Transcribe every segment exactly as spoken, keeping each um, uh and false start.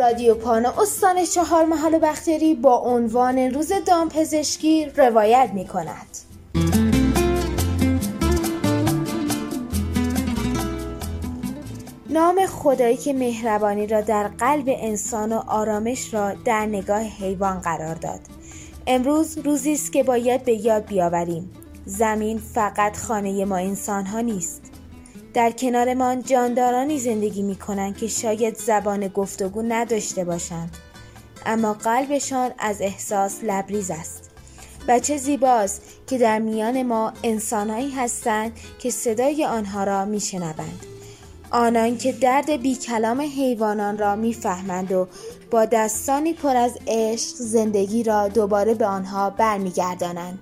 رادیو پانا استان چهارمحال بختیاری با عنوان روز دامپزشکی روایت می کند. نام خدایی که مهربانی را در قلب انسان و آرامش را در نگاه حیوان قرار داد. امروز روزی است که باید به یاد بیاوریم زمین فقط خانه ما انسان ها نیست. در کنارمان جاندارانی زندگی می کنند که شاید زبان گفتگو نداشته باشند، اما قلبشان از احساس لبریز است. و چه زیباست که در میان ما انسانهایی هستند که صدای آنها را می شنوند. آنان که درد بی کلام حیوانان را می فهمند و با دستانی پر از عشق زندگی را دوباره به آنها برمی گردانند.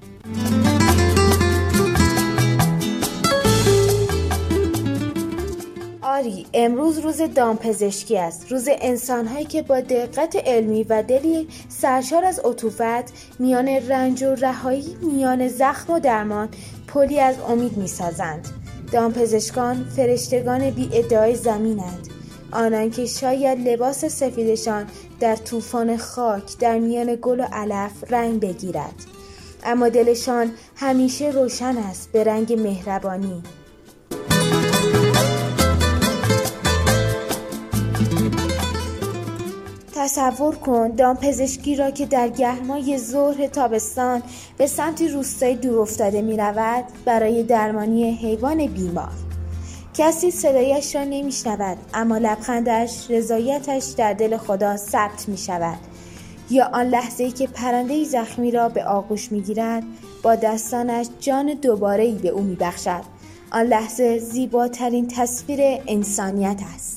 آری، امروز روز دامپزشکی است. روز انسان‌هایی که با دقت علمی و دلی سرشار از عطوفت میان رنج و رهایی، میان زخم و درمان پلی از امید می‌سازند. دامپزشکان فرشتگان بی ادعای زمینند. آنان که شاید لباس سفیدشان در طوفان خاک در میان گل و علف رنگ بگیرد، اما دلشان همیشه روشن است به رنگ مهربانی. تصور کن دامپزشکی را که در گرمای ظهر تابستان به سمت روستای دور افتاده می رود برای درمانی حیوان بیمار. کسی صدایش را نمی شنود، اما لبخندش، رضایتش در دل خدا ثبت می شود. یا آن لحظه‌ای که پرنده‌ای زخمی را به آغوش می گیرد، با دستانش جان دوباره‌ای به او می بخشد. آن لحظه زیباترین تصویر انسانیت است.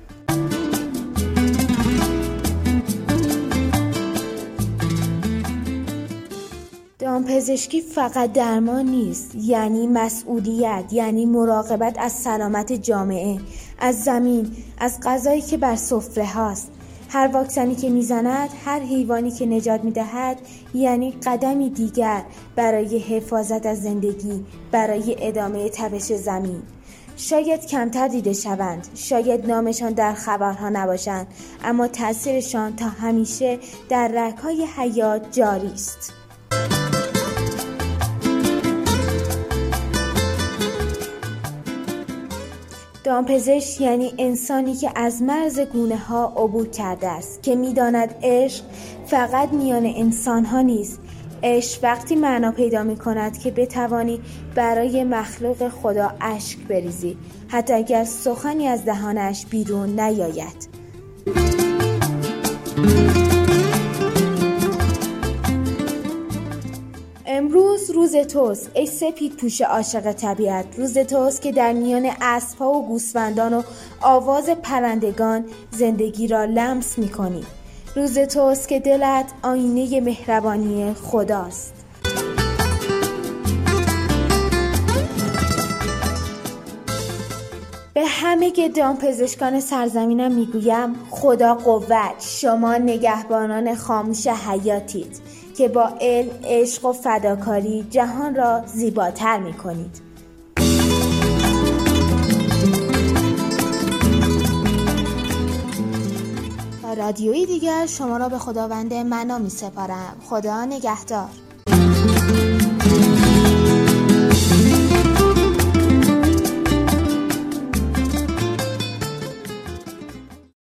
دامپزشکی فقط درمان نیست، یعنی مسئولیت، یعنی مراقبت از سلامت جامعه، از زمین، از غذایی که بر سفره هاست. هر واکسنی که میزند، هر حیوانی که نجات میدهد، یعنی قدمی دیگر برای حفاظت از زندگی، برای ادامه تپش زمین. شاید کمتر دیده شوند، شاید نامشان در خبرها نباشند، اما تأثیرشان تا همیشه در رگ‌های حیات جاری است. دامپزشک یعنی انسانی که از مرز گونه ها عبور کرده است، که می‌داند عشق فقط میان انسان ها نیست. عشق وقتی معنا پیدا می کند که بتوانی برای مخلوق خدا اشک بریزی، حتی اگر سخنی از دهانش بیرون نیاید. امروز روز توست ای سپید پوش عاشق طبیعت. روز توست که در میان اسب‌ها و گوسفندان و آواز پرندگان زندگی را لمس می‌کنی. روز توست که دلت آینه مهربانی خداست. به همه دامپزشکان سرزمینم میگویم خدا قوت. شما نگهبانان خاموش حیاتید که با علم، عشق و فداکاری جهان را زیباتر میکنید. تا رادیویی دیگر شما را به خداوند معنا می سپارم. خدا نگهدار.